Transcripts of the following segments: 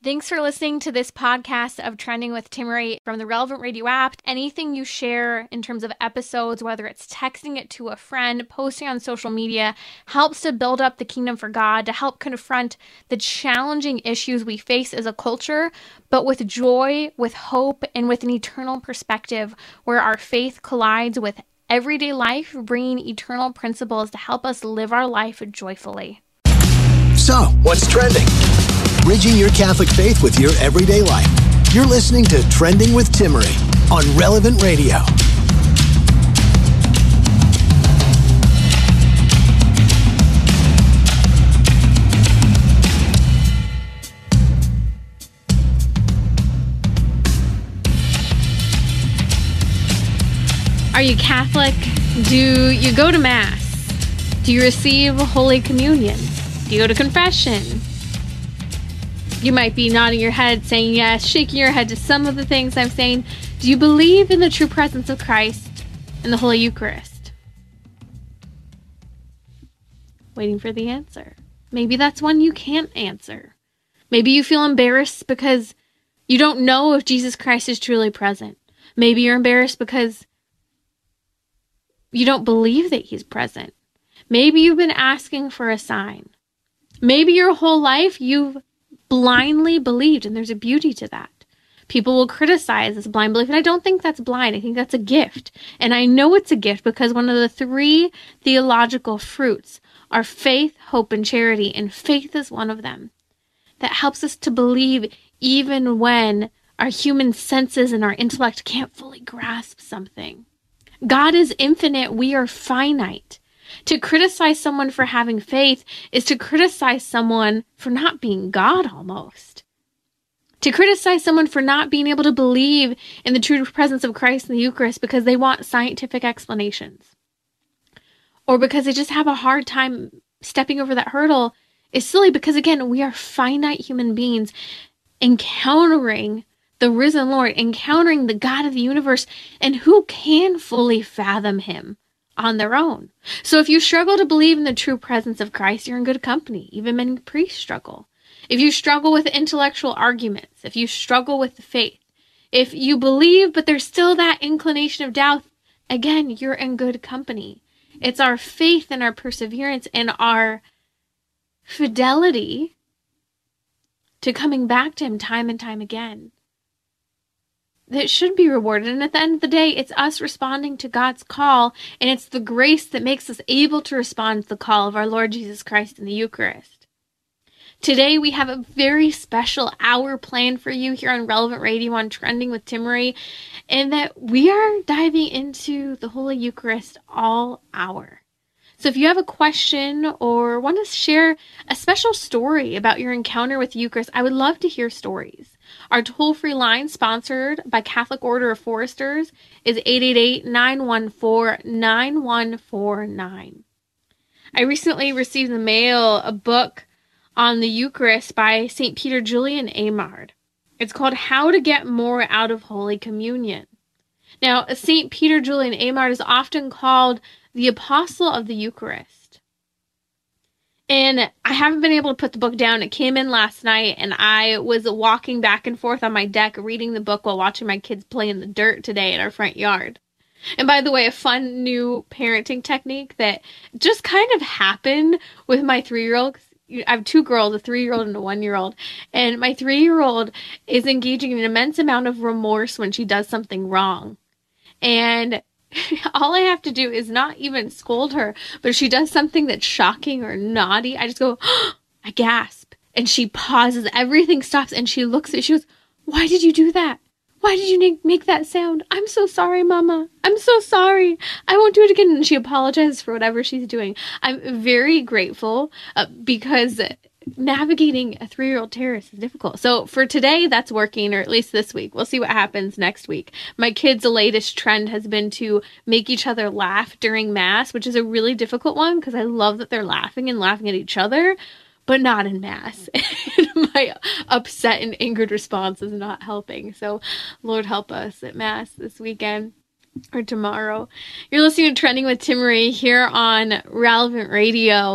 Thanks for listening to this podcast of Trending with Timmerie from the Relevant Radio app. Anything you share in terms of episodes, whether it's texting it to a friend, posting on social media, helps to build up the kingdom for God, to help confront the challenging issues we face as a culture, but with joy, with hope, and with an eternal perspective where our faith collides with everyday life, bringing eternal principles to help us live our life joyfully. So, what's trending? Bridging your Catholic faith with your everyday life. You're listening to Trending with Timmerie on Relevant Radio. Are you Catholic? Do you go to Mass? Do you receive Holy Communion? Do you go to confession? You might be nodding your head, saying yes, shaking your head to some of the things I'm saying. Do you believe in the true presence of Christ in the Holy Eucharist? Waiting for the answer. Maybe that's one you can't answer. Maybe you feel embarrassed because you don't know if Jesus Christ is truly present. Maybe you're embarrassed because you don't believe that he's present. Maybe you've been asking for a sign. Maybe your whole life you've blindly believed, and there's a beauty to that. People will criticize this blind belief, and I don't think that's blind. I think that's a gift. And I know it's a gift because one of the 3 theological fruits are faith, hope, and charity, and faith is one of them. That helps us to believe even when our human senses and our intellect can't fully grasp something. God is infinite. We are finite. To criticize someone for having faith is to criticize someone for not being God almost. To criticize someone for not being able to believe in the true presence of Christ in the Eucharist because they want scientific explanations. Or because they just have a hard time stepping over that hurdle is silly because, again, we are finite human beings encountering the risen Lord, encountering the God of the universe, and who can fully fathom him on their own. So if you struggle to believe in the true presence of Christ, you're in good company. Even many priests struggle. If you struggle with intellectual arguments, if you struggle with the faith, if you believe but there's still that inclination of doubt, again, you're in good company. It's our faith and our perseverance and our fidelity to coming back to him time and time again that should be rewarded. And at the end of the day, it's us responding to God's call, and it's the grace that makes us able to respond to the call of our Lord Jesus Christ in the Eucharist. Today, we have a very special hour planned for you here on Relevant Radio on Trending with Timmerie, and that we are diving into the Holy Eucharist all hour. So if you have a question or want to share a special story about your encounter with the Eucharist, I would love to hear stories. Our toll-free line, sponsored by Catholic Order of Foresters, is 888-914-9149. I recently received in the mail a book on the Eucharist by St. Peter Julian Eymard. It's called How to Get More Out of Holy Communion. Now, St. Peter Julian Eymard is often called the Apostle of the Eucharist. And I haven't been able to put the book down. It came in last night, and I was walking back and forth on my deck reading the book while watching my kids play in the dirt today in our front yard. And by the way, a fun new parenting technique that just kind of happened with my 3-year-old. I have 2 girls, a 3-year-old and a 1-year-old. And my 3-year-old is engaging in an immense amount of remorse when she does something wrong. And all I have to do is not even scold her, but if she does something that's shocking or naughty, I just go, I gasp. And she pauses, everything stops, and she looks at me, she goes, why did you do that? Why did you make that sound? I'm so sorry, Mama. I'm so sorry. I won't do it again. And she apologizes for whatever she's doing. I'm very grateful because navigating a 3-year-old terrorist is difficult. So for today, that's working, or at least this week. We'll see what happens next week. My kids' latest trend has been to make each other laugh during Mass, which is a really difficult one because I love that they're laughing and laughing at each other, but not in Mass. My upset and angered response is not helping. So Lord help us at Mass this weekend or tomorrow. You're listening to Trending with Timmerie here on Relevant Radio.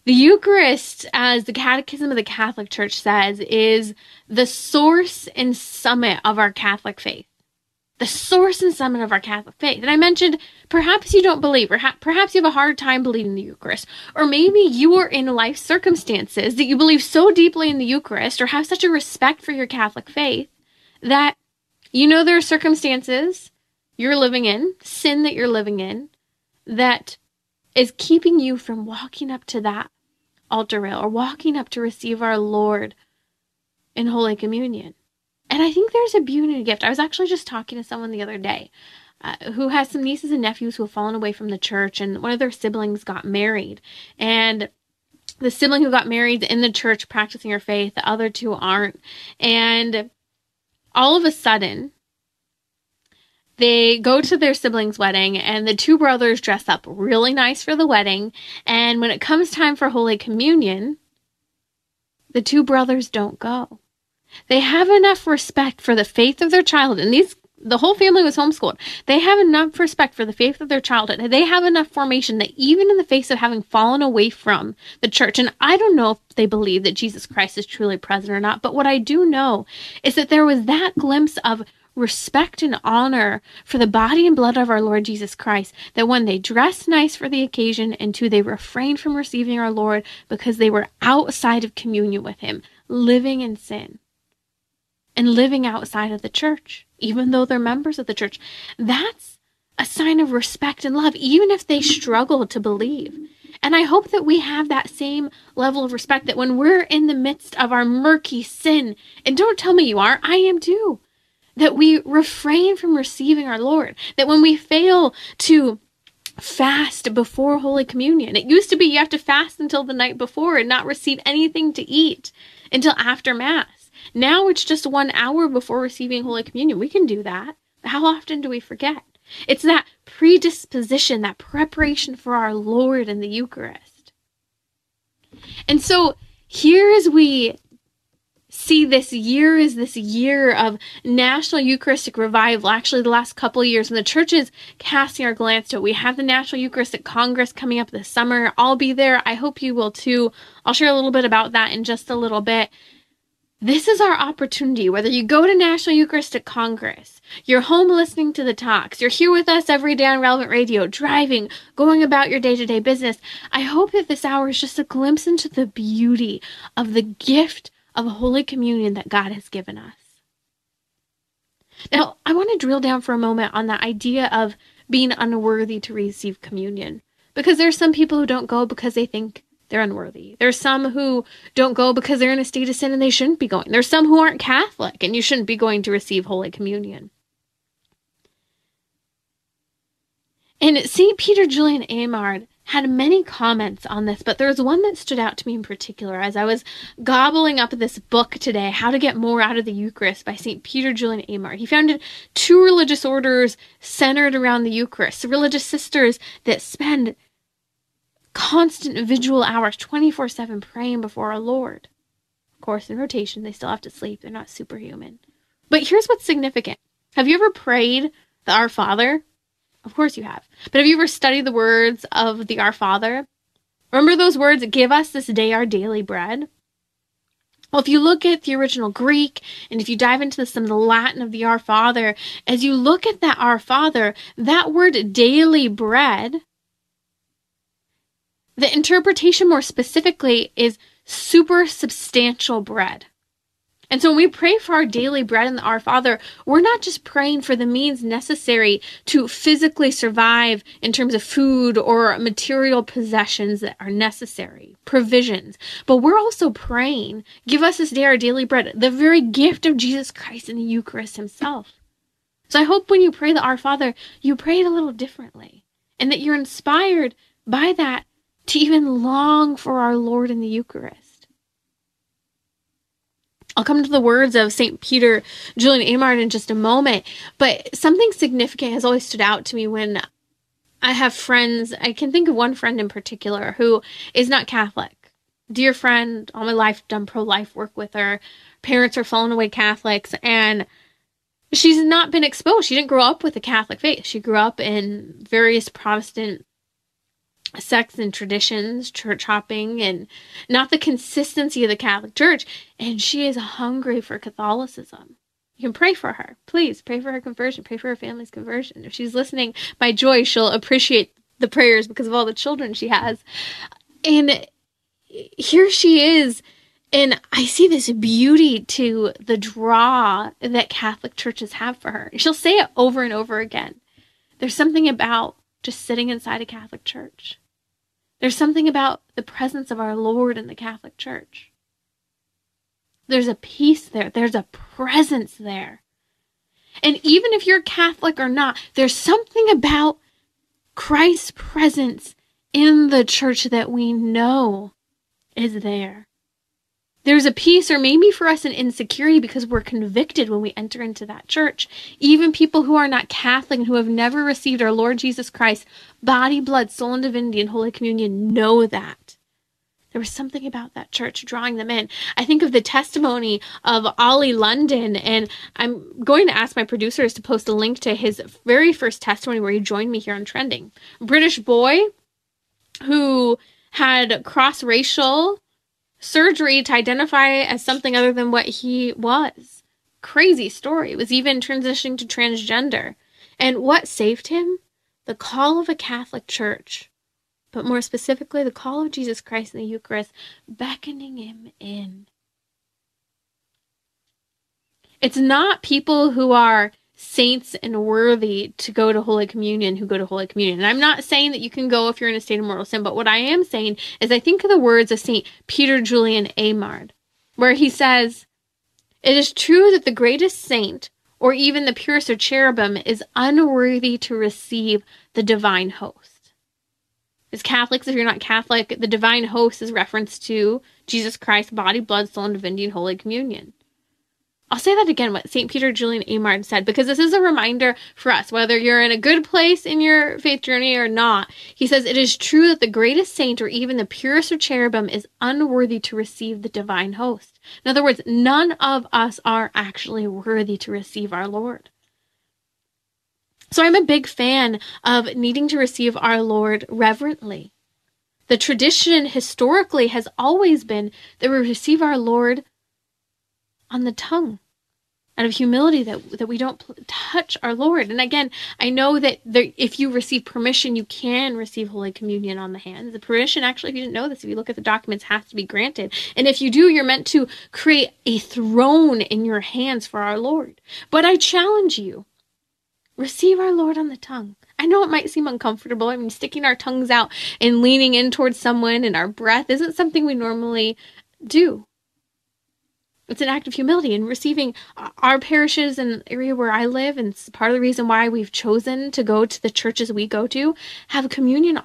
The Eucharist, as the Catechism of the Catholic Church says, is the source and summit of our Catholic faith. The source and summit of our Catholic faith. And I mentioned, perhaps you don't believe, or perhaps you have a hard time believing the Eucharist, or maybe you are in life circumstances that you believe so deeply in the Eucharist, or have such a respect for your Catholic faith, that you know there are circumstances you're living in, sin that you're living in, that is keeping you from walking up to that altar rail or walking up to receive our Lord in Holy Communion. And I think there's a beauty in a gift. I was actually just talking to someone the other day who has some nieces and nephews who have fallen away from the church, and one of their siblings got married. And the sibling who got married in the church practicing her faith, the other two aren't. And all of a sudden, they go to their sibling's wedding, and the two brothers dress up really nice for the wedding. And when it comes time for Holy Communion, the two brothers don't go. They have enough respect for the faith of their child, and the whole family was homeschooled. They have enough respect for the faith of their childhood. They have enough formation that even in the face of having fallen away from the church, and I don't know if they believe that Jesus Christ is truly present or not, but what I do know is that there was that glimpse of respect and honor for the body and blood of our Lord Jesus Christ, that one, they dressed nice for the occasion, and two, they refrained from receiving our Lord because they were outside of communion with him, living in sin and living outside of the church, even though they're members of the church. That's a sign of respect and love, even if they struggle to believe. And I hope that we have that same level of respect, that when we're in the midst of our murky sin, and don't tell me you are, I am too, that we refrain from receiving our Lord, that when we fail to fast before Holy Communion, it used to be you have to fast until the night before and not receive anything to eat until after Mass. Now it's just 1 hour before receiving Holy Communion. We can do that. But how often do we forget? It's that predisposition, that preparation for our Lord in the Eucharist. And so here as we see this year is this year of National Eucharistic Revival, actually the last couple of years, and the church is casting our glance to it. We have the National Eucharistic Congress coming up this summer. I'll be there. I hope you will too. I'll share a little bit about that in just a little bit. This is our opportunity, whether you go to National Eucharistic Congress, you're home listening to the talks, you're here with us every day on Relevant Radio, driving, going about your day-to-day business. I hope that this hour is just a glimpse into the beauty of the gift of Holy Communion that God has given us. Now, I want to drill down for a moment on the idea of being unworthy to receive communion, because there's some people who don't go because they think they're unworthy. There's some who don't go because they're in a state of sin and they shouldn't be going. There's some who aren't Catholic and you shouldn't be going to receive Holy Communion. And St. Peter Julian Eymard had many comments on this, but there's one that stood out to me in particular as I was gobbling up this book today, How to Get More Out of the Eucharist by St. Peter Julian Eymard. He founded 2 religious orders centered around the Eucharist, religious sisters that spend constant vigil hours, 24/7 praying before our Lord. Of course, in rotation, they still have to sleep. They're not superhuman. But here's what's significant. Have you ever prayed the Our Father? Of course you have. But have you ever studied the words of the Our Father? Remember those words, give us this day our daily bread? Well, if you look at the original Greek, and if you dive into some of the Latin of the Our Father, as you look at that Our Father, that word daily bread, the interpretation more specifically is super substantial bread. And so when we pray for our daily bread in the Our Father, we're not just praying for the means necessary to physically survive in terms of food or material possessions that are necessary, provisions, but we're also praying, give us this day our daily bread, the very gift of Jesus Christ in the Eucharist himself. So I hope when you pray the Our Father, you pray it a little differently, and that you're inspired by that to even long for our Lord in the Eucharist. I'll come to the words of St. Peter Julian Eymard in just a moment, but something significant has always stood out to me when I have friends. I can think of one friend in particular who is not Catholic. Dear friend, all my life done pro-life work with her. Parents are fallen away Catholics, and she's not been exposed. She didn't grow up with the Catholic faith. She grew up in various Protestant sects and traditions, church hopping, and not the consistency of the Catholic Church. And she is hungry for Catholicism. You can pray for her. Please pray for her conversion. Pray for her family's conversion. If she's listening by joy, she'll appreciate the prayers because of all the children she has. And here she is. And I see this beauty to the draw that Catholic churches have for her. She'll say it over and over again. There's something about just sitting inside a Catholic church. There's something about the presence of our Lord in the Catholic Church. There's a peace there. There's a presence there. And even if you're Catholic or not, there's something about Christ's presence in the church that we know is there. There's a peace, or maybe for us an insecurity, because we're convicted when we enter into that church. Even people who are not Catholic and who have never received our Lord Jesus Christ, body, blood, soul, and divinity in Holy Communion, know that. There was something about that church drawing them in. I think of the testimony of Ollie London, and I'm going to ask my producers to post a link to his very first testimony where he joined me here on Trending. British boy who had cross-racial surgery to identify as something other than what he was. Crazy story. It was even transitioning to transgender. And what saved him? The call of a Catholic church, but more specifically, the call of Jesus Christ in the Eucharist, beckoning him in. It's not people who are saints and worthy to go to Holy Communion who go to Holy Communion. And I'm not saying that you can go if you're in a state of mortal sin, but what I am saying is I think of the words of St. Peter Julian Eymard, where he says, "It is true that the greatest saint, or even the purest of cherubim, is unworthy to receive the divine host." As Catholics, if you're not Catholic, the divine host is reference to Jesus Christ's body, blood, soul, and divinity in Holy Communion. I'll say that again, what St. Peter Julian Eymard said, because this is a reminder for us, whether you're in a good place in your faith journey or not. He says, "It is true that the greatest saint, or even the purest of cherubim, is unworthy to receive the divine host." In other words, none of us are actually worthy to receive our Lord. So I'm a big fan of needing to receive our Lord reverently. The tradition historically has always been that we receive our Lord on the tongue, out of humility, that we don't touch our Lord. And again, I know that if you receive permission, you can receive Holy Communion on the hands. The permission, actually, if you didn't know this, if you look at the documents, has to be granted. And if you do, you're meant to create a throne in your hands for our Lord. But I challenge you, receive our Lord on the tongue. I know it might seem uncomfortable. I mean, sticking our tongues out and leaning in towards someone, and our breath isn't something we normally do. It's an act of humility, and receiving our parishes in the area where I live, and it's part of the reason why we've chosen to go to the churches we go to, have communion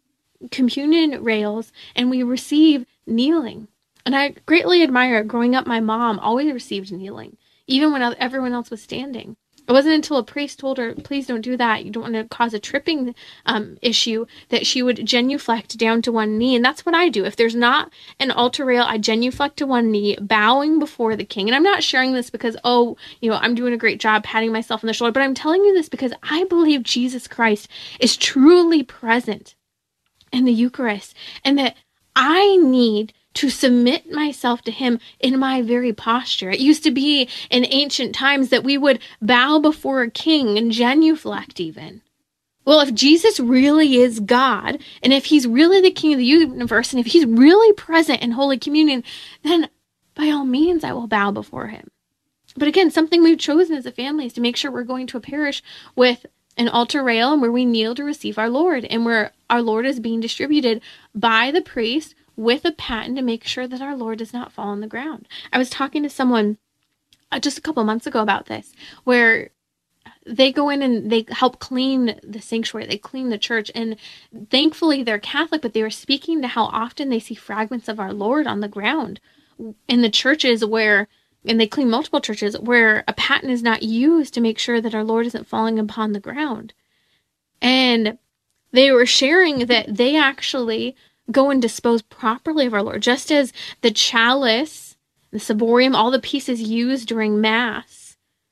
rails, and we receive kneeling. And I greatly admire, growing up, my mom always received kneeling, even when everyone else was standing. It wasn't until a priest told her, "Please don't do that. You don't want to cause a tripping issue," that she would genuflect down to one knee. And that's what I do. If there's not an altar rail, I genuflect to one knee, bowing before the King. And I'm not sharing this because, I'm doing a great job patting myself on the shoulder, but I'm telling you this because I believe Jesus Christ is truly present in the Eucharist, and that I need to submit myself to him in my very posture. It used to be in ancient times that we would bow before a king and genuflect even. Well, if Jesus really is God, and if he's really the King of the universe, and if he's really present in Holy Communion, then by all means I will bow before him. But again, something we've chosen as a family is to make sure we're going to a parish with an altar rail and where we kneel to receive our Lord, and where our Lord is being distributed by the priest with a paten to make sure that our Lord does not fall on the ground. I was talking to someone just a couple months ago about this, where they go in and they help clean the sanctuary, they clean the church, and thankfully they're Catholic, but they were speaking to how often they see fragments of our Lord on the ground in the churches and they clean multiple churches, where a paten is not used to make sure that our Lord isn't falling upon the ground. And they were sharing that they actually go and dispose properly of our Lord, just as the chalice, the ciborium, all the pieces used during Mass,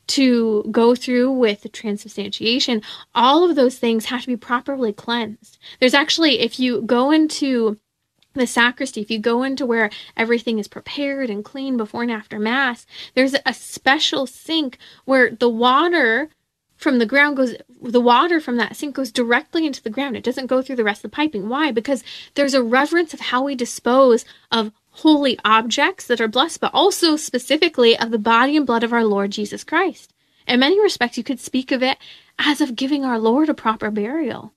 to go through with transubstantiation, all of those things have to be properly cleansed. There's actually, if you go into the sacristy, if you go into where everything is prepared and clean before and after Mass, there's a special sink where the water from the ground the water from that sink goes directly into the ground. It doesn't go through the rest of the piping. Why? Because there's a reverence of how we dispose of holy objects that are blessed, but also specifically of the body and blood of our Lord Jesus Christ. In many respects, you could speak of it as of giving our Lord a proper burial.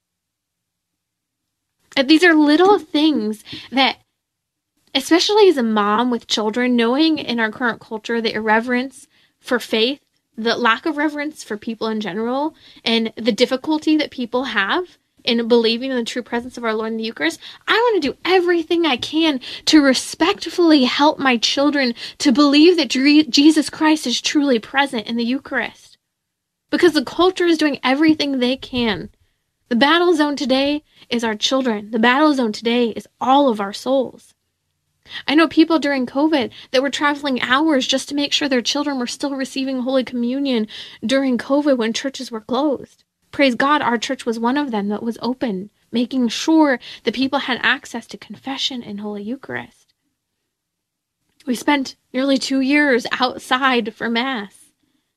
And these are little things that, especially as a mom with children, knowing in our current culture the irreverence for faith, the lack of reverence for people in general, and the difficulty that people have in believing in the true presence of our Lord in the Eucharist, I want to do everything I can to respectfully help my children to believe that Jesus Christ is truly present in the Eucharist. Because the culture is doing everything they can. The battle zone today is our children. The battle zone today is all of our souls. I know people during COVID that were traveling hours just to make sure their children were still receiving Holy Communion during COVID when churches were closed. Praise God, our church was one of them that was open, making sure that people had access to confession and Holy Eucharist. We spent nearly 2 years outside for Mass.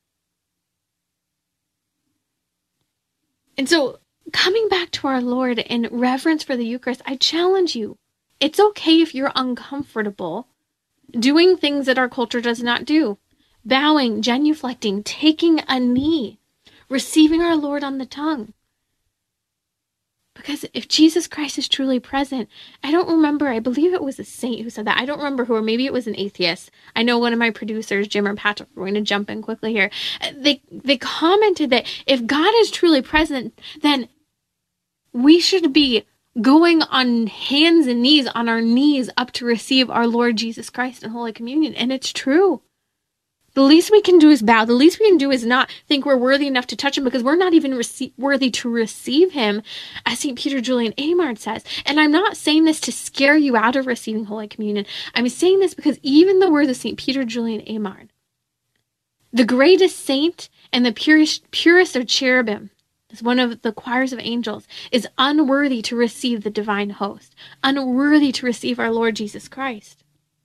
And so, coming back to our Lord in reverence for the Eucharist, I challenge you. It's okay if you're uncomfortable doing things that our culture does not do. Bowing, genuflecting, taking a knee, receiving our Lord on the tongue. Because if Jesus Christ is truly present, I don't remember, I believe it was a saint who said that. I don't remember who, or maybe it was an atheist. I know one of my producers, Jim or Patrick, we're going to jump in quickly here. They commented that if God is truly present, then we should be going on hands and knees, on our knees, up to receive our Lord Jesus Christ in Holy Communion. And it's true. The least we can do is bow. The least we can do is not think we're worthy enough to touch him, because we're not even worthy to receive him, as St. Peter Julian Eymard says. And I'm not saying this to scare you out of receiving Holy Communion. I'm saying this because even the words of St. Peter Julian Eymard, the greatest saint and the purest of cherubim, as one of the choirs of angels, is unworthy to receive the divine host, unworthy to receive our Lord Jesus Christ.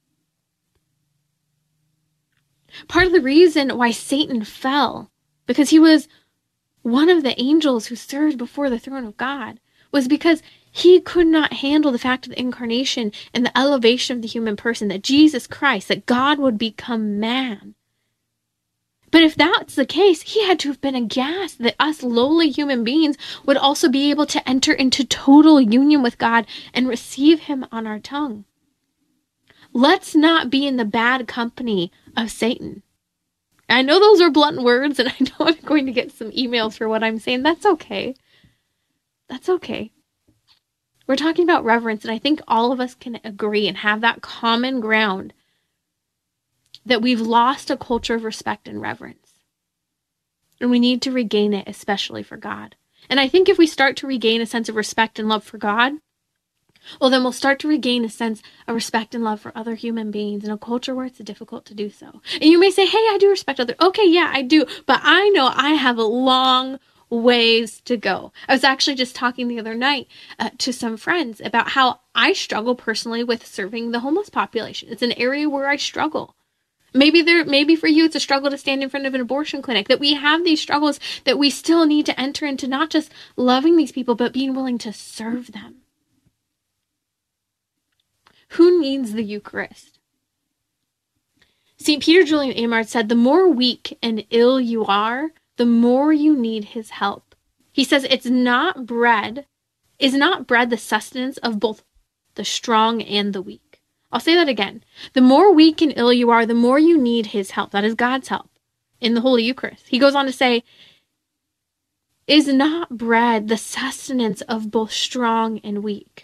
Part of the reason why Satan fell, because he was one of the angels who served before the throne of God, was because he could not handle the fact of the incarnation and the elevation of the human person, that Jesus Christ, that God would become man. But if that's the case, he had to have been aghast that us lowly human beings would also be able to enter into total union with God and receive him on our tongue. Let's not be in the bad company of Satan. I know those are blunt words, and I know I'm going to get some emails for what I'm saying. That's okay. That's okay. We're talking about reverence, and I think all of us can agree and have that common ground that we've lost a culture of respect and reverence. And we need to regain it, especially for God. And I think if we start to regain a sense of respect and love for God, well, then we'll start to regain a sense of respect and love for other human beings in a culture where it's difficult to do so. And you may say, hey, I do respect others. Okay, yeah, I do. But I know I have a long ways to go. I was actually just talking the other night to some friends about how I struggle personally with serving the homeless population. It's an area where I struggle. Maybe for you, it's a struggle to stand in front of an abortion clinic, that we have these struggles that we still need to enter into, not just loving these people, but being willing to serve them. Who needs the Eucharist? St. Peter Julian Eymard said, the more weak and ill you are, the more you need his help. He says, is not bread the sustenance of both the strong and the weak? I'll say that again. The more weak and ill you are, the more you need his help. That is God's help in the Holy Eucharist. He goes on to say, is not bread the sustenance of both strong and weak?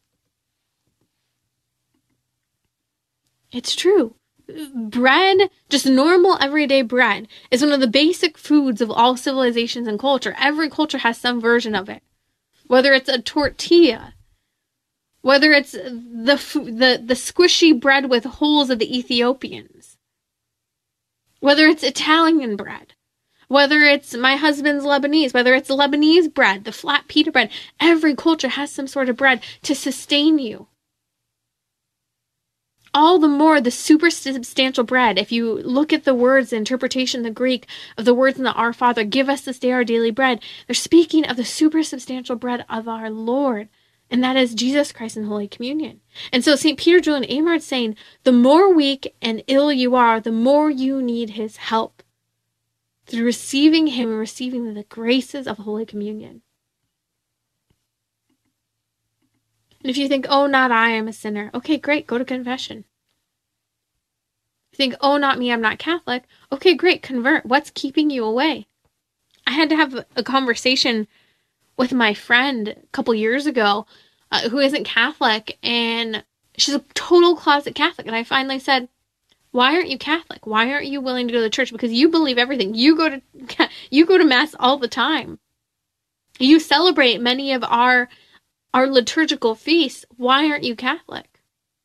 It's true. Bread, just normal everyday bread, is one of the basic foods of all civilizations and culture. Every culture has some version of it. Whether it's a tortilla, whether it's the squishy bread with holes of the Ethiopians. Whether it's Italian bread, whether it's my husband's Lebanese, whether it's Lebanese bread, the flat pita bread, every culture has some sort of bread to sustain you. All the more the super substantial bread, if you look at the words, the interpretation in the Greek of the words in the Our Father, give us this day our daily bread, they're speaking of the super substantial bread of our Lord, and that is Jesus Christ in Holy Communion. And so St. Peter, Julian Amar is saying, the more weak and ill you are, the more you need his help. Through receiving him and receiving the graces of Holy Communion. And if you think, oh, not I, I'm a sinner. Okay, great, go to confession. If you think, oh, not me, I'm not Catholic. Okay, great, convert. What's keeping you away? I had to have a conversation with my friend a couple years ago who isn't Catholic, and she's a total closet Catholic. And I finally said, why aren't you Catholic? Why aren't you willing to go to the church? Because you believe everything. You go to Mass all the time. You celebrate many of our liturgical feasts. Why aren't you Catholic?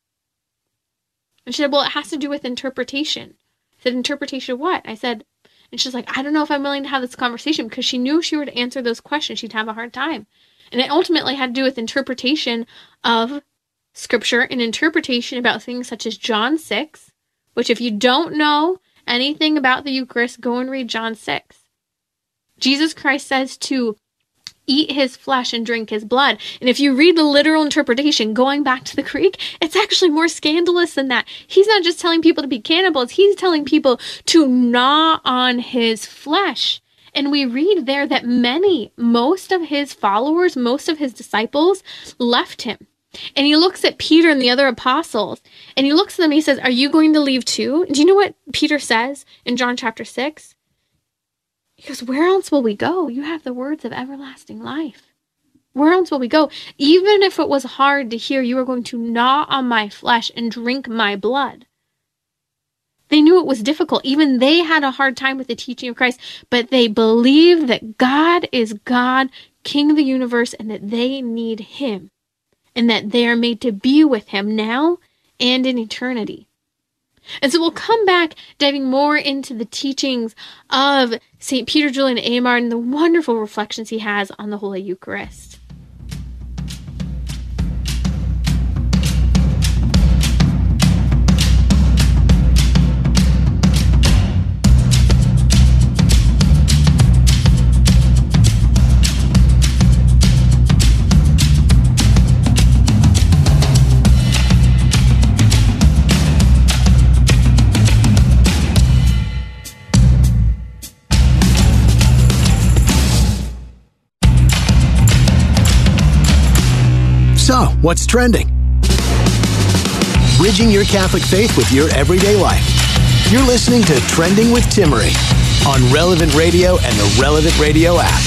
And she said, well, it has to do with interpretation. I said, interpretation of what? I said, and she's like, I don't know if I'm willing to have this conversation, because she knew if she were to answer those questions, she'd have a hard time. And it ultimately had to do with interpretation of Scripture and interpretation about things such as John 6, which if you don't know anything about the Eucharist, go and read John 6. Jesus Christ says to eat his flesh and drink his blood. And if you read the literal interpretation, going back to the Greek, it's actually more scandalous than that. He's not just telling people to be cannibals. He's telling people to gnaw on his flesh. And we read there that most of his followers, most of his disciples left him. And he looks at Peter and the other apostles, and he looks at them and he says, are you going to leave too? And do you know what Peter says in John chapter 6? He goes, where else will we go? You have the words of everlasting life. Where else will we go? Even if it was hard to hear, you are going to gnaw on my flesh and drink my blood. They knew it was difficult. Even they had a hard time with the teaching of Christ, but they believe that God is God, King of the universe, and that they need him, and that they are made to be with him now and in eternity. And so we'll come back diving more into the teachings of St. Peter Julian Amar and the wonderful reflections he has on the Holy Eucharist. So, what's trending? Bridging your Catholic faith with your everyday life. You're listening to Trending with Timmerie on Relevant Radio and the Relevant Radio app.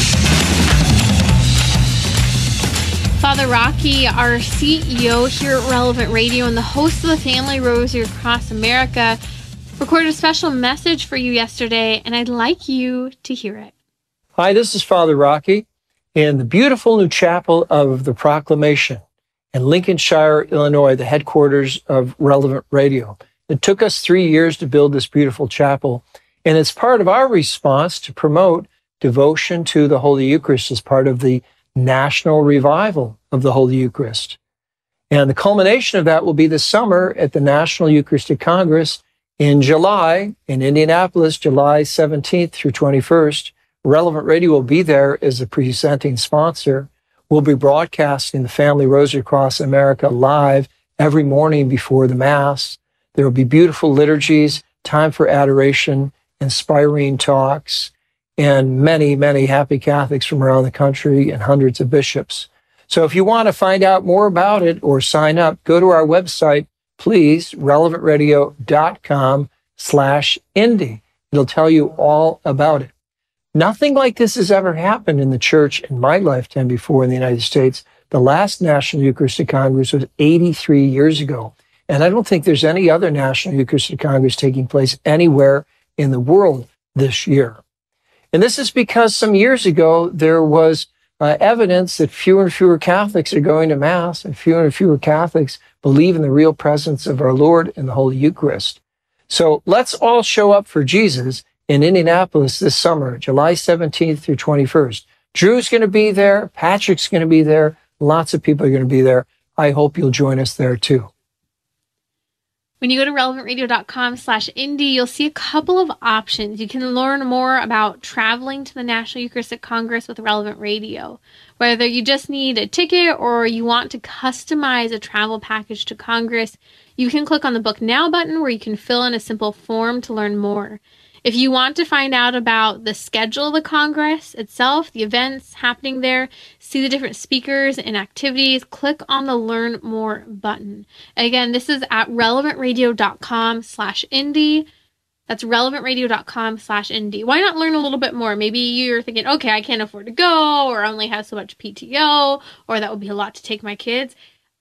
Father Rocky, our CEO here at Relevant Radio and the host of the Family Rosary Across America, recorded a special message for you yesterday, and I'd like you to hear it. Hi, this is Father Rocky in the beautiful new chapel of the Proclamation in Lincolnshire, Illinois, the headquarters of Relevant Radio. It took us 3 years to build this beautiful chapel, and it's part of our response to promote devotion to the Holy Eucharist as part of the national revival of the Holy Eucharist. And the culmination of that will be this summer at the National Eucharistic Congress in July in Indianapolis, July 17th through 21st. Relevant Radio will be there as a presenting sponsor. We'll be broadcasting the Family Rosary Across America live every morning before the Mass. There will be beautiful liturgies, time for adoration, inspiring talks, and many, many happy Catholics from around the country and hundreds of bishops. So if you want to find out more about it or sign up, go to our website, please, relevantradio.com/Indy. It'll tell you all about it. Nothing like this has ever happened in the church in my lifetime before in the United States. The last National Eucharistic Congress was 83 years ago. And I don't think there's any other National Eucharistic Congress taking place anywhere in the world this year. And this is because some years ago, there was evidence that fewer and fewer Catholics are going to Mass, and fewer Catholics believe in the real presence of our Lord in the Holy Eucharist. So let's all show up for Jesus in Indianapolis this summer, July 17th through 21st. Drew's going to be there. Patrick's going to be there. Lots of people are going to be there. I hope you'll join us there too. When you go to relevantradio.com/Indy, you'll see a couple of options. You can learn more about traveling to the National Eucharistic Congress with Relevant Radio. Whether you just need a ticket or you want to customize a travel package to Congress, you can click on the Book Now button where you can fill in a simple form to learn more. If you want to find out about the schedule of the Congress itself, the events happening there, see the different speakers and activities, click on the Learn More button. Again, this is at relevantradio.com/Indy. That's relevantradio.com/Indy. Why not learn a little bit more? Maybe you're thinking, okay, I can't afford to go, or I only have so much PTO, or that would be a lot to take my kids.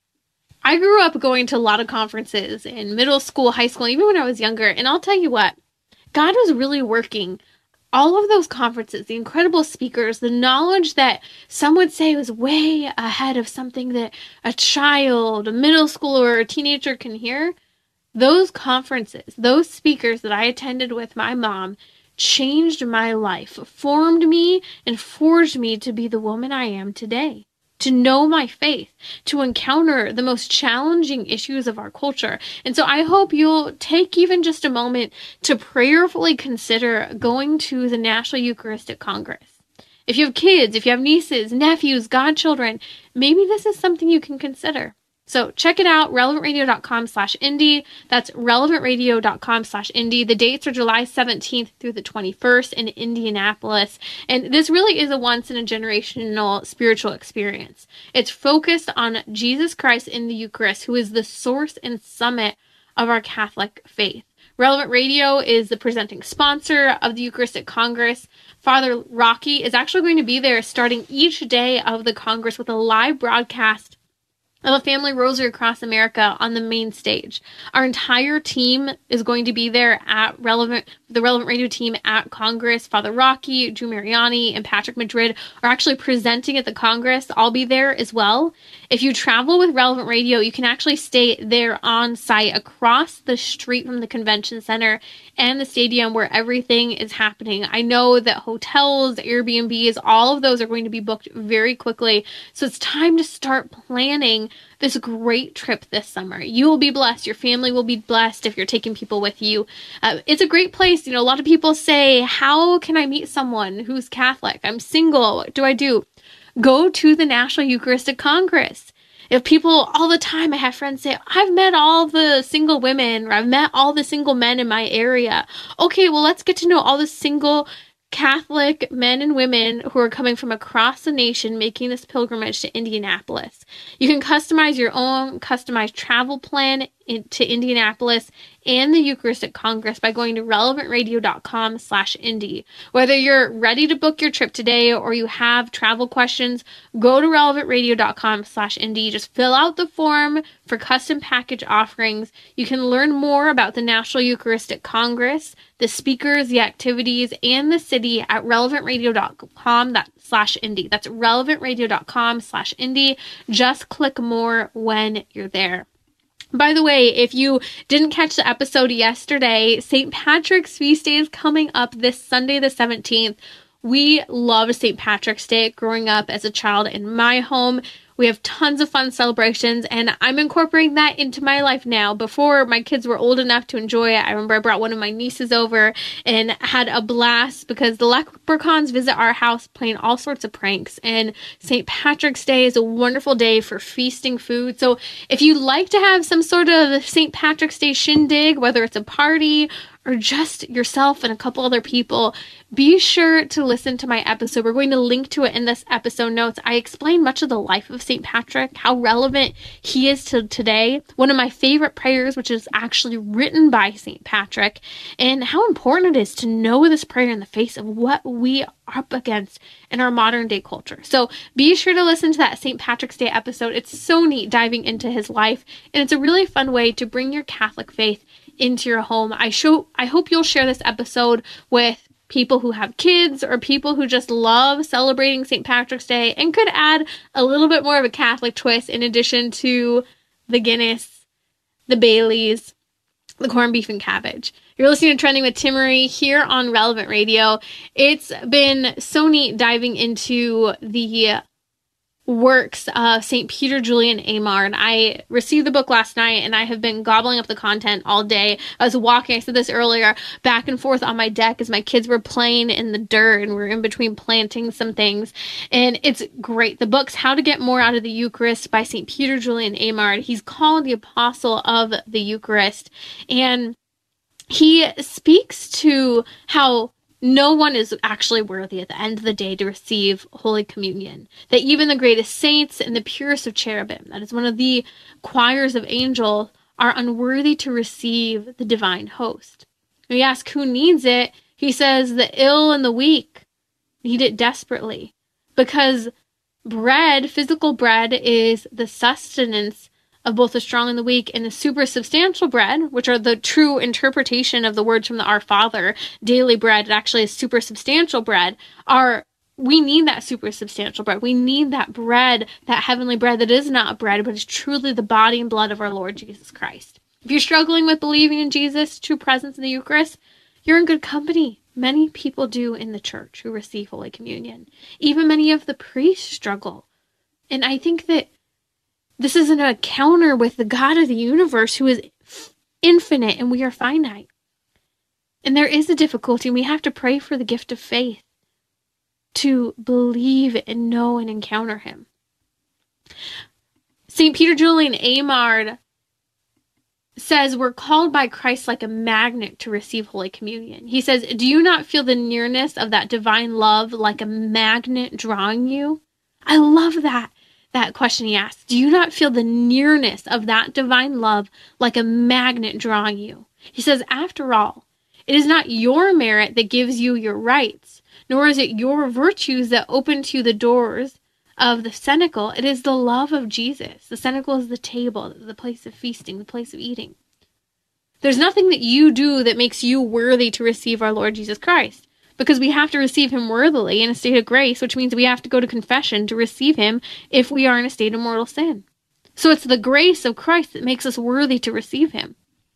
I grew up going to a lot of conferences in middle school, high school, even when I was younger. And I'll tell you what, God was really working. All of those conferences, the incredible speakers, the knowledge that some would say was way ahead of something that a child, a middle schooler, or a teenager can hear. Those conferences, those speakers that I attended with my mom changed my life, formed me, and forged me to be the woman I am today. To know my faith, to encounter the most challenging issues of our culture. And so I hope you'll take even just a moment to prayerfully consider going to the National Eucharistic Congress. If you have kids, if you have nieces, nephews, godchildren, maybe this is something you can consider. So check it out, relevantradio.com/Indy. That's relevantradio.com/Indy. The dates are July 17th through the 21st in Indianapolis. And this really is a once-in-a-generational spiritual experience. It's focused on Jesus Christ in the Eucharist, who is the source and summit of our Catholic faith. Relevant Radio is the presenting sponsor of the Eucharistic Congress. Father Rocky is actually going to be there starting each day of the Congress with a live broadcast of a family rosary across America on the main stage. Our entire team is going to be there at the Relevant Radio team at Congress. Father Rocky, Drew Mariani, and Patrick Madrid are actually presenting at the Congress. I'll be there as well. If you travel with Relevant Radio, you can actually stay there on site across the street from the convention center and the stadium where everything is happening. I know that hotels, Airbnbs, all of those are going to be booked very quickly. So it's time to start planning this great trip this summer. You will be blessed. Your family will be blessed if you're taking people with you. It's a great place. You know, a lot of people say, how can I meet someone who's Catholic? I'm single. What do I do? Go to the National Eucharistic Congress. If people all the time, I have friends say, I've met all the single women, or I've met all the single men in my area. Okay, well, let's get to know all the single Catholic men and women who are coming from across the nation making this pilgrimage to Indianapolis. You can customize your own customized travel plan to Indianapolis and the Eucharistic Congress by going to relevantradio.com/Indy. Whether you're ready to book your trip today or you have travel questions, go to relevantradio.com/Indy. Just fill out the form for custom package offerings. You can learn more about the National Eucharistic Congress, the speakers, the activities, and the city at relevantradio.com/Indy. That's relevantradio.com/Indy. Just click more when you're there. By the way, if you didn't catch the episode yesterday, St. Patrick's Feast Day is coming up this Sunday, the 17th. We loved St. Patrick's Day growing up as a child in my home. We have tons of fun celebrations, and I'm incorporating that into my life now. Before my kids were old enough to enjoy it, I remember I brought one of my nieces over and had a blast because the leprechauns visit our house playing all sorts of pranks. And St. Patrick's Day is a wonderful day for feasting food. So if you like to have some sort of St. Patrick's Day shindig, whether it's a party or just yourself and a couple other people, be sure to listen to my episode. We're going to link to it in this episode notes. I explain much of the life of St. Patrick, how relevant he is to today, one of my favorite prayers, which is actually written by St. Patrick, and how important it is to know this prayer in the face of what we are up against in our modern day culture. So be sure to listen to that St. Patrick's Day episode. It's so neat diving into his life, and it's a really fun way to bring your Catholic faith into your home. I hope you'll share this episode with people who have kids or people who just love celebrating St. Patrick's Day and could add a little bit more of a Catholic twist in addition to the Guinness, the Baileys, the corned beef and cabbage. You're listening to Trending with Timmerie here on Relevant Radio. It's been so neat diving into the works of St. Peter Julian Eymard. I received the book last night and I have been gobbling up the content all day. I was walking, I said this earlier, back and forth on my deck as my kids were playing in the dirt and we're in between planting some things. And it's great. The book's How to Get More Out of the Eucharist by St. Peter Julian Eymard. He's called the Apostle of the Eucharist. And he speaks to how no one is actually worthy at the end of the day to receive Holy Communion. That even the greatest saints and the purest of cherubim, that is one of the choirs of angels, are unworthy to receive the divine host. When you ask who needs it, he says the ill and the weak need it desperately. Because bread, physical bread, is the sustenance of both the strong and the weak, and the supersubstantial bread, which are the true interpretation of the words from the Our Father, daily bread, it actually is supersubstantial bread, we need that supersubstantial bread. We need that bread, that heavenly bread that is not bread, but is truly the body and blood of our Lord Jesus Christ. If you're struggling with believing in Jesus' true presence in the Eucharist, you're in good company. Many people do in the church who receive Holy Communion. Even many of the priests struggle. And I think that this is an encounter with the God of the universe who is infinite and we are finite. And there is a difficulty, and we have to pray for the gift of faith to believe and know and encounter him. St. Peter Julian Eymard says we're called by Christ like a magnet to receive Holy Communion. He says, do you not feel the nearness of that divine love like a magnet drawing you? I love that question he asks. Do you not feel the nearness of that divine love like a magnet drawing you? He says, after all, it is not your merit that gives you your rights, nor is it your virtues that open to you the doors of the cenacle. It is the love of Jesus. The cenacle is the table, the place of feasting, the place of eating. There's nothing that you do that makes you worthy to receive our Lord Jesus Christ, because we have to receive him worthily in a state of grace, which means we have to go to confession to receive him if we are in a state of mortal sin. So it's the grace of Christ that makes us worthy to receive him.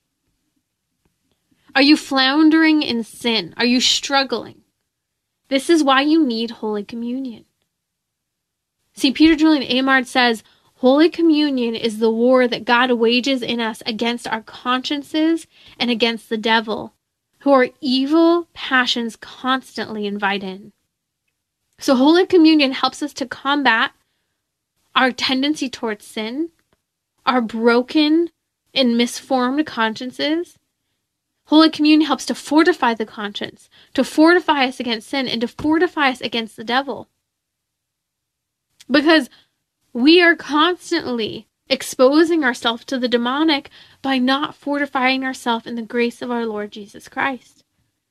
Are you floundering in sin? Are you struggling? This is why you need Holy Communion. St. Peter Julian Eymard says, Holy Communion is the war that God wages in us against our consciences and against the devil, who our evil passions constantly invite in. So Holy Communion helps us to combat our tendency towards sin, our broken and misformed consciences. Holy Communion helps to fortify the conscience, to fortify us against sin, and to fortify us against the devil. Because we are constantly exposing ourselves to the demonic by not fortifying ourselves in the grace of our Lord Jesus Christ.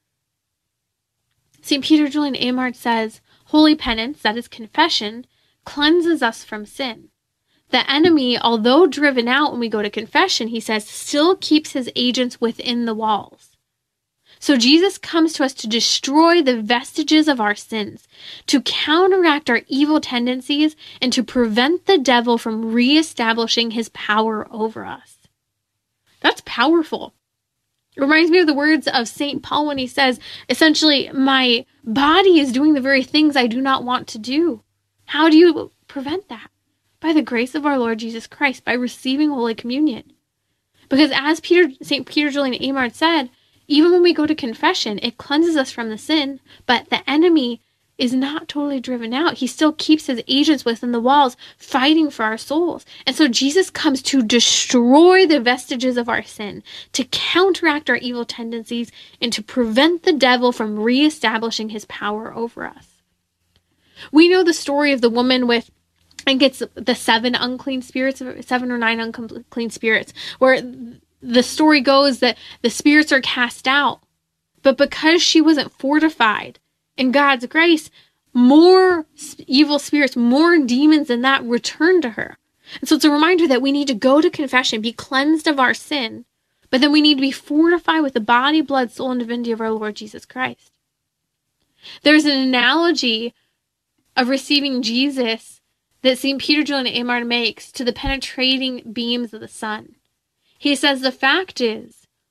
St. Peter Julian Eymard says, holy penance, that is confession, cleanses us from sin. The enemy, although driven out when we go to confession, he says, still keeps his agents within the walls. So Jesus comes to us to destroy the vestiges of our sins, to counteract our evil tendencies, and to prevent the devil from reestablishing his power over us. That's powerful. It reminds me of the words of St. Paul when he says, essentially, my body is doing the very things I do not want to do. How do you prevent that? By the grace of our Lord Jesus Christ, by receiving Holy Communion. Because as St. Peter Julian Eymard said, even when we go to confession, it cleanses us from the sin, but the enemy is not totally driven out. He still keeps his agents within the walls, fighting for our souls. And so Jesus comes to destroy the vestiges of our sin, to counteract our evil tendencies, and to prevent the devil from reestablishing his power over us. We know the story of the woman with, I think it's the 7 unclean spirits, 7 or 9 unclean spirits, where the story goes that the spirits are cast out, but because she wasn't fortified in God's grace, more evil spirits, more demons than that returned to her. And so it's a reminder that we need to go to confession, be cleansed of our sin, but then we need to be fortified with the body, blood, soul, and divinity of our Lord Jesus Christ. There's an analogy of receiving Jesus that St. Peter Julian Eymard makes to the penetrating beams of the sun. He says the fact is,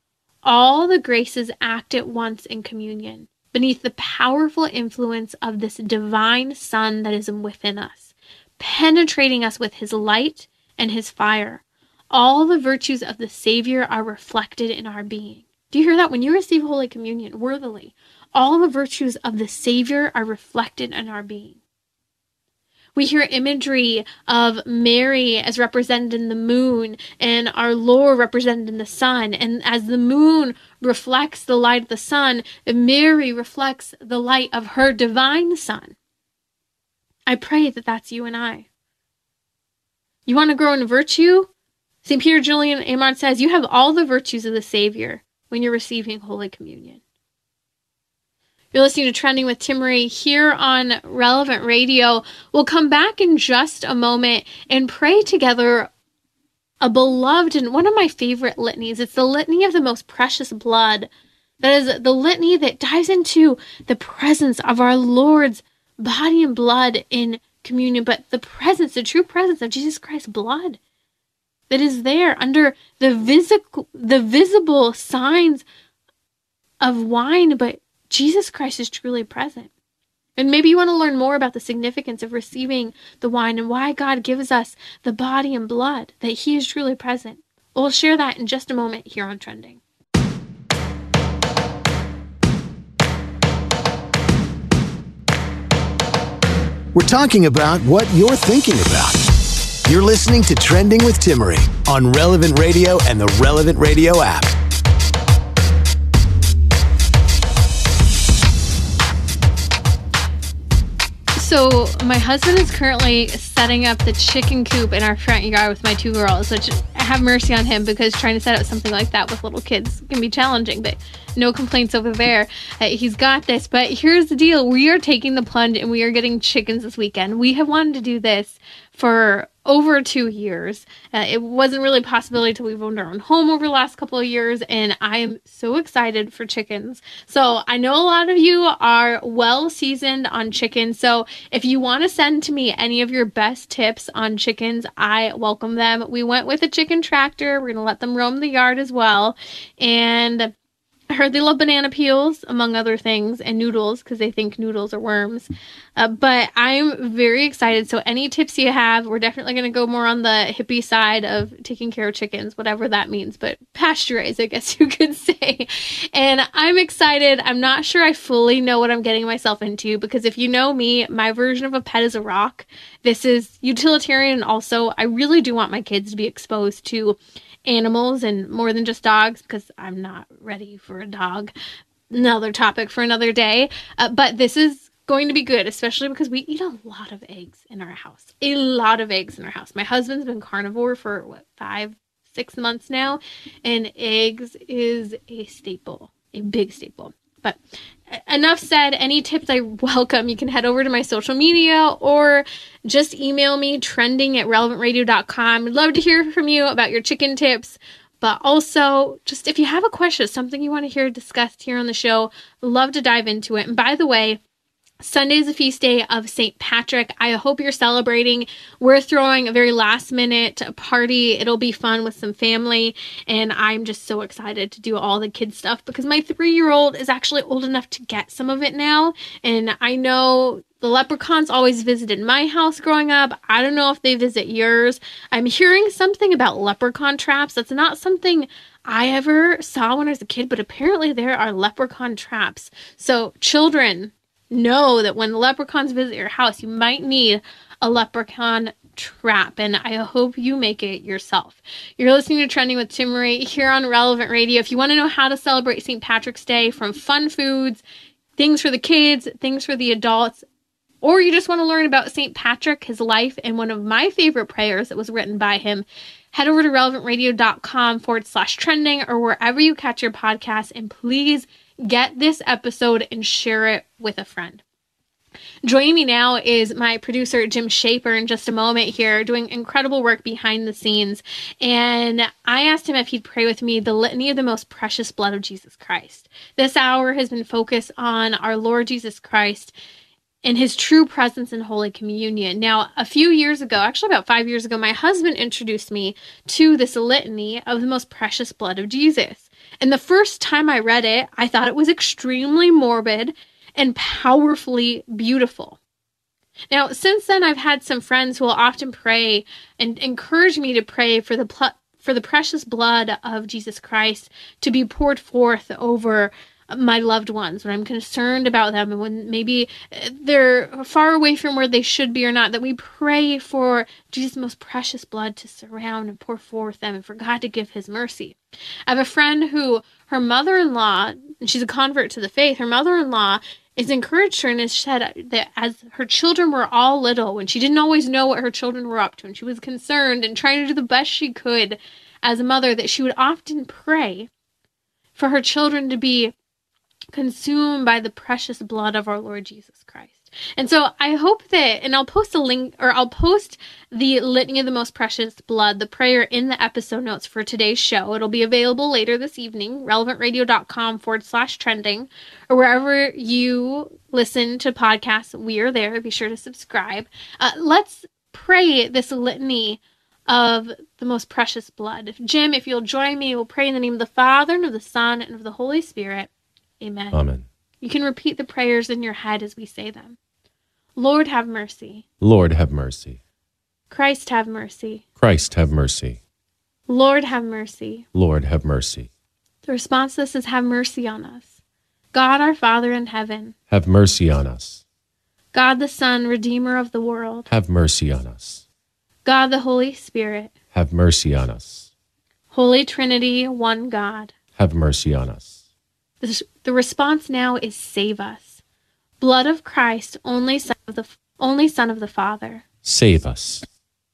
All the graces act at once in communion, beneath the powerful influence of this divine Son that is within us, penetrating us with his light and his fire. All the virtues of the Savior are reflected in our being. Do you hear that? When you receive Holy Communion worthily, all the virtues of the Savior are reflected in our being. We hear imagery of Mary as represented in the moon and our Lord represented in the sun. And as the moon reflects the light of the sun, Mary reflects the light of her divine Son. I pray that that's you and I. You want to grow in virtue? St. Peter Julian Amon says you have all the virtues of the Savior when you're receiving Holy Communion. You're listening to Trending with Timmerie here on Relevant Radio. We'll come back in just a moment and pray together a beloved and one of my favorite litanies. It's the Litany of the Most Precious Blood. That is the litany that dives into the presence of our Lord's body and blood in communion, but the presence, the true presence of Jesus Christ's blood that is there under the visible signs of wine, but Jesus Christ is truly present. And maybe you want to learn more about the significance of receiving the wine and why God gives us the body and blood, that he is truly present. We'll share that in just a moment here on Trending. We're talking about what you're thinking about. You're listening to Trending with Timmerie on Relevant Radio and the Relevant Radio app. So my husband is currently setting up the chicken coop in our front yard with my 2 girls, which have mercy on him because trying to set up something like that with little kids can be challenging, but no complaints over there. He's got this. But here's the deal. We are taking the plunge and we are getting chickens this weekend. We have wanted to do this for over 2 years. It wasn't really a possibility until we've owned our own home over the last couple of years, and I am so excited for chickens. So I know a lot of you are well seasoned on chickens, so if you want to send to me any of your best tips on chickens, I welcome them. We went with a chicken tractor. We're going to let them roam the yard as well, and I heard they love banana peels, among other things, and noodles, because they think noodles are worms. But I'm very excited. So any tips you have, we're definitely going to go more on the hippie side of taking care of chickens, whatever that means. But pasteurized, I guess you could say. And I'm excited. I'm not sure I fully know what I'm getting myself into, because if you know me, my version of a pet is a rock. This is utilitarian. And also, I really do want my kids to be exposed to animals and more than just dogs, because I'm not ready for a dog. Another topic for another day. But this is going to be good, especially because we eat a lot of eggs in our house. A lot of eggs in our house. My husband's been carnivore for 5-6 months now, and eggs is a staple, a big staple. But enough said. Any tips I welcome. You can head over to my social media or just email me, trending@relevantradio.com. I'd love to hear from you about your chicken tips. But also, just if you have a question, something you want to hear discussed here on the show, love to dive into it. And by the way, Sunday is a feast day of St. Patrick. I hope you're celebrating. We're throwing a very last minute party. It'll be fun with some family. And I'm just so excited to do all the kid stuff because my 3-year-old is actually old enough to get some of it now. And I know the leprechauns always visited my house growing up. I don't know if they visit yours. I'm hearing something about leprechaun traps. That's not something I ever saw when I was a kid, but apparently there are leprechaun traps. So children, know that when the leprechauns visit your house, you might need a leprechaun trap, and I hope you make it yourself. You're listening to Trending with Timmerie here on Relevant Radio. If you want to know how to celebrate St. Patrick's Day, from fun foods, things for the kids, things for the adults, or you just want to learn about St. Patrick, his life, and one of my favorite prayers that was written by him, head over to relevantradio.com/trending or wherever you catch your podcast, and please get this episode and share it with a friend. Joining me now is my producer, Jim Shaper, in just a moment here, doing incredible work behind the scenes. And I asked him if he'd pray with me the Litany of the Most Precious Blood of Jesus Christ. This hour has been focused on our Lord Jesus Christ and his true presence in Holy Communion. Now, a few years ago, actually about 5 years ago, my husband introduced me to this litany of the most precious blood of Jesus. And the first time I read it, I thought it was extremely morbid and powerfully beautiful. Now, since then, I've had some friends who will often pray and encourage me to pray for the precious blood of Jesus Christ to be poured forth over my loved ones when I'm concerned about them and when maybe they're far away from where they should be or not, that we pray for Jesus' most precious blood to surround and pour forth them and for God to give his mercy. I have a friend who, her mother-in-law, and she's a convert to the faith, her mother-in-law has encouraged her and has said that as her children were all little, when she didn't always know what her children were up to, and she was concerned and trying to do the best she could as a mother, that she would often pray for her children to be consumed by the precious blood of our Lord Jesus Christ. And so I hope that, and I'll post a link, or I'll post the Litany of the Most Precious Blood, the prayer, in the episode notes for today's show. It'll be available later this evening, relevantradio.com/trending, or wherever you listen to podcasts, we are there. Be sure to subscribe. Let's pray this litany of the most precious blood. Jim, if you'll join me, we'll pray in the name of the Father, and of the Son, and of the Holy Spirit. Amen. Amen. You can repeat the prayers in your head as we say them. Lord, have mercy. Lord, have mercy. Christ, have mercy. Christ, have mercy. Lord, have mercy. Lord, have mercy. The response to this is, have mercy on us. God, our Father in heaven. Have mercy on us. God, the Son, Redeemer of the world. Have mercy on us. God, the Holy Spirit. Have mercy on us. Holy Trinity, one God. Have mercy on us. The response now is, save us. Blood of Christ, only Son of the Father. Save us.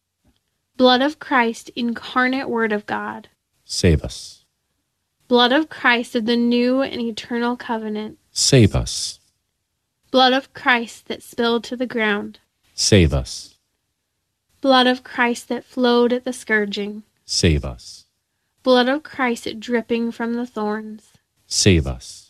Blood of Christ, incarnate Word of God. Save us. Blood of Christ of the new and eternal covenant. Save us. Blood of Christ that spilled to the ground. Save us. Blood of Christ that flowed at the scourging. Save us. Blood of Christ dripping from the thorns. Save us.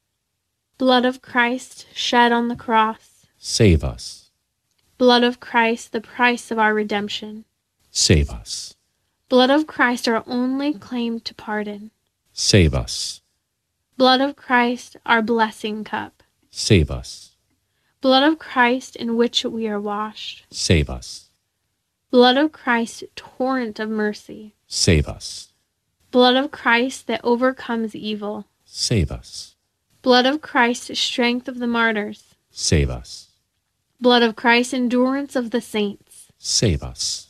Blood of Christ shed on the cross. Save us. Blood of Christ, the price of our redemption. Save us. Blood of Christ, our only claim to pardon. Save us. Blood of Christ, our blessing cup. Save us. Blood of Christ, in which we are washed. Save us. Blood of Christ, torrent of mercy. Save us. Blood of Christ that overcomes evil. Save us. Blood of Christ, strength of the martyrs. Save us. Blood of Christ, endurance of the saints. Save us.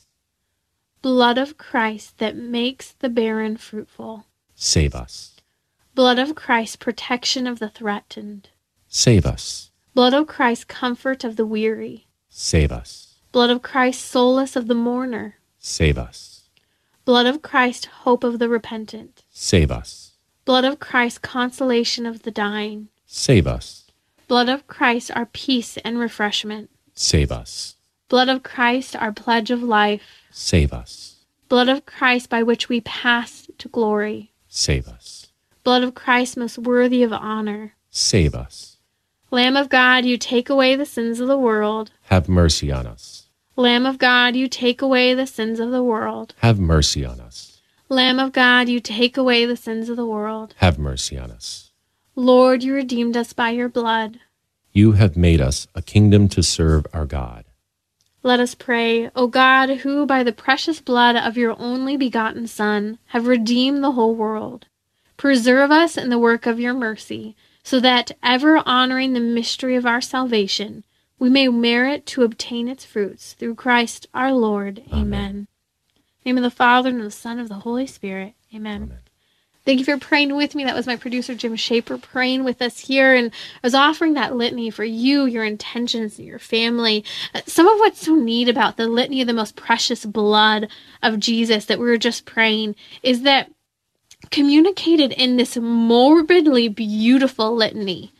Blood of Christ that makes the barren fruitful. Save us. Blood of Christ, protection of the threatened. Save us. Blood of Christ, comfort of the weary. Save us. Blood of Christ, solace of the mourner. Save us. Blood of Christ, hope of the repentant. Save us. Blood of Christ, consolation of the dying. Save us. Blood of Christ, our peace and refreshment. Save us. Blood of Christ, our pledge of life. Save us. Blood of Christ, by which we pass to glory. Save us. Blood of Christ, most worthy of honor. Save us. Lamb of God, you take away the sins of the world. Have mercy on us. Lamb of God, you take away the sins of the world. Have mercy on us. Lamb of God, you take away the sins of the world. Have mercy on us. Lord, you redeemed us by your blood. You have made us a kingdom to serve our God. Let us pray, O God, who by the precious blood of your only begotten Son have redeemed the whole world. Preserve us in the work of your mercy, so that, ever honoring the mystery of our salvation, we may merit to obtain its fruits through Christ our Lord. Amen. In the name of the Father, and of the Son, and of the Holy Spirit. Amen. Amen. Thank you for praying with me. That was my producer, Jim Shaper, praying with us here. And I was offering that litany for you, your intentions, and your family. Some of what's so neat about the litany of the most precious blood of Jesus that we were just praying is that communicated in this morbidly beautiful litany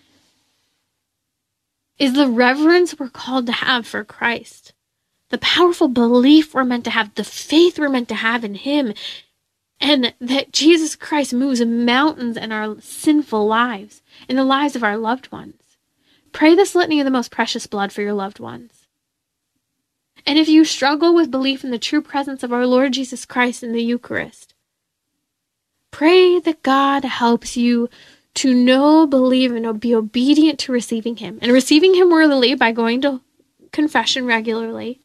is the reverence we're called to have for Christ. The powerful belief we're meant to have, the faith we're meant to have in him, and that Jesus Christ moves mountains in our sinful lives, in the lives of our loved ones. Pray this litany of the most precious blood for your loved ones. And if you struggle with belief in the true presence of our Lord Jesus Christ in the Eucharist, Pray that God helps you to know, believe, and be obedient to receiving him. And receiving him worthily by going to confession regularly.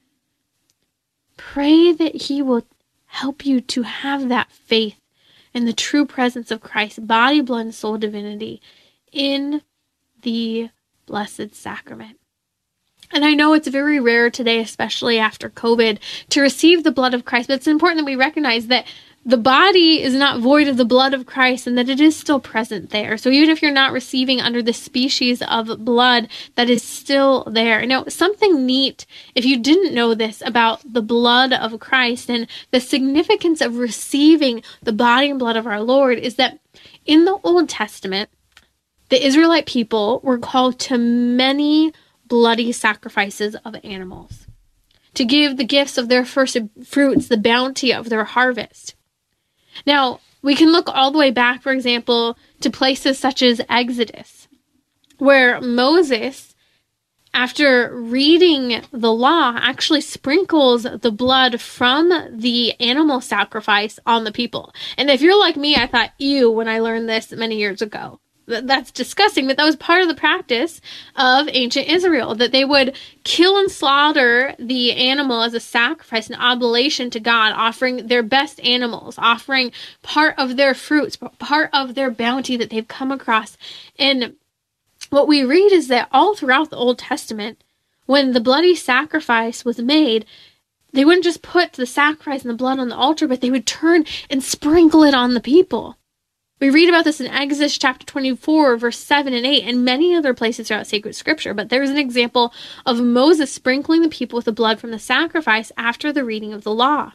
Pray that he will help you to have that faith in the true presence of Christ, body, blood, and soul divinity in the Blessed Sacrament. And I know it's very rare today, especially after COVID, to receive the blood of Christ, but it's important that we recognize that the body is not void of the blood of Christ and that it is still present there. So even if you're not receiving under the species of blood, that is still there. Now, something neat, if you didn't know this about the blood of Christ and the significance of receiving the body and blood of our Lord, is that in the Old Testament, the Israelite people were called to many bloody sacrifices of animals, to give the gifts of their first fruits, the bounty of their harvest. Now, we can look all the way back, for example, to places such as Exodus, where Moses, after reading the law, actually sprinkles the blood from the animal sacrifice on the people. And if you're like me, I thought, ew, when I learned this many years ago. That's disgusting, but that was part of the practice of ancient Israel, that they would kill and slaughter the animal as a sacrifice, an oblation to God, offering their best animals, offering part of their fruits, part of their bounty that they've come across. And what we read is that all throughout the Old Testament, when the bloody sacrifice was made, they wouldn't just put the sacrifice and the blood on the altar, but they would turn and sprinkle it on the people. We read about this in Exodus chapter 24, verse 7 and 8, and many other places throughout sacred scripture. But there's an example of Moses sprinkling the people with the blood from the sacrifice after the reading of the law.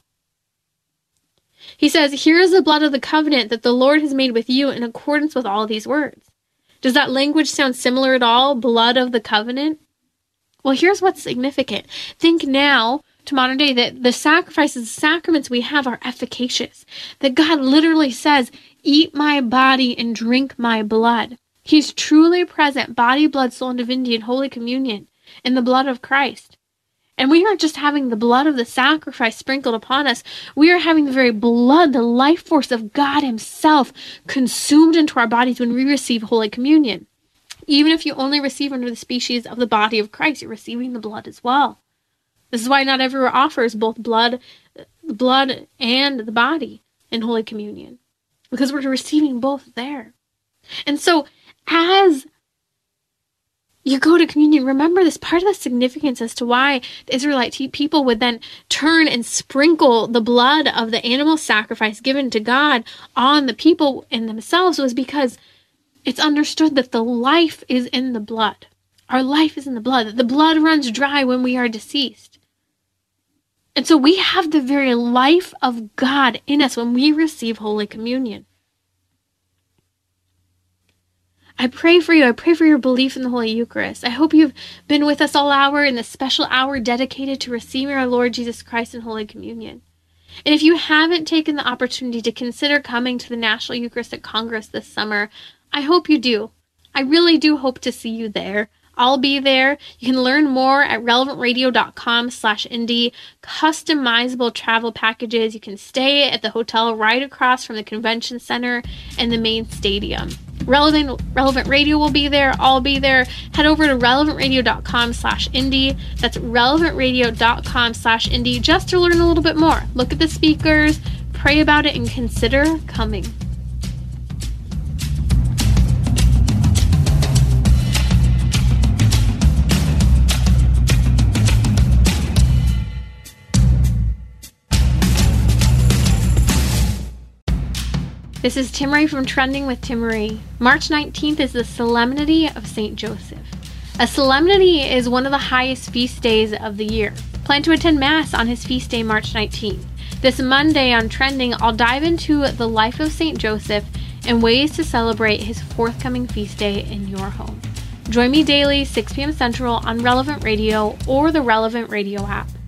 He says, "Here is the blood of the covenant that the Lord has made with you in accordance with all these words." Does that language sound similar at all? Blood of the covenant? Well, here's what's significant. Think now to modern day that the sacrifices, the sacraments we have are efficacious. That God literally says, "Eat my body and drink my blood." He's truly present, body, blood, soul, and divinity in Holy Communion, in the blood of Christ. And we aren't just having the blood of the sacrifice sprinkled upon us. We are having the very blood, the life force of God himself consumed into our bodies when we receive Holy Communion. Even if you only receive under the species of the body of Christ, you're receiving the blood as well. This is why not everywhere offers both blood and the body in Holy Communion, because we're receiving both there. And so as you go to communion, remember this part of the significance as to why the Israelite people would then turn and sprinkle the blood of the animal sacrifice given to God on the people and themselves, was because it's understood that the life is in the blood. Our life is in the blood. That the blood runs dry when we are deceased. And so we have the very life of God in us when we receive Holy Communion. I pray for you. I pray for your belief in the Holy Eucharist. I hope you've been with us all hour in this special hour dedicated to receiving our Lord Jesus Christ in Holy Communion. And if you haven't taken the opportunity to consider coming to the National Eucharistic Congress this summer, I hope you do. I really do hope to see you there. I'll be there. You can learn more at relevantradio.com/Indy. Customizable travel packages. You can stay at the hotel right across from the convention center and the main stadium. Relevant Radio will be there. I'll be there. Head over to relevantradio.com/Indy. That's relevantradio.com/Indy just to learn a little bit more. Look at the speakers, pray about it, and consider coming. This is Timmerie from Trending with Timmerie. March 19th is the Solemnity of St. Joseph. A solemnity is one of the highest feast days of the year. Plan to attend Mass on his feast day, March 19th. This Monday on Trending, I'll dive into the life of St. Joseph and ways to celebrate his forthcoming feast day in your home. Join me daily, 6 p.m. Central on Relevant Radio or the Relevant Radio app.